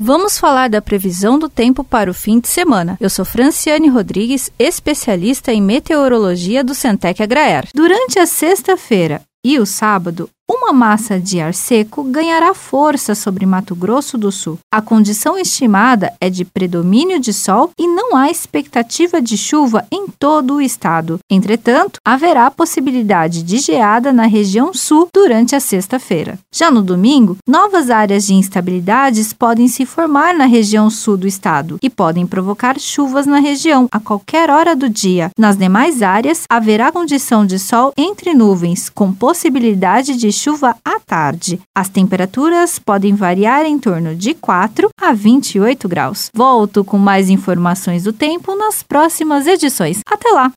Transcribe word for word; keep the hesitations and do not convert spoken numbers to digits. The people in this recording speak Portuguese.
Vamos falar da previsão do tempo para o fim de semana. Eu sou Franciane Rodrigues, especialista em meteorologia do Centec Agraer. Durante a sexta-feira e o sábado, uma massa de ar seco ganhará força sobre Mato Grosso do Sul. A condição estimada é de predomínio de sol e não há expectativa de chuva em todo o estado. Entretanto, haverá possibilidade de geada na região sul durante a sexta-feira. Já no domingo, novas áreas de instabilidades podem se formar na região sul do estado e podem provocar chuvas na região a qualquer hora do dia. Nas demais áreas, haverá condição de sol entre nuvens, com possibilidade de chuva à tarde. As temperaturas podem variar em torno de quatro a vinte e oito graus. Volto com mais informações do tempo nas próximas edições. Até lá!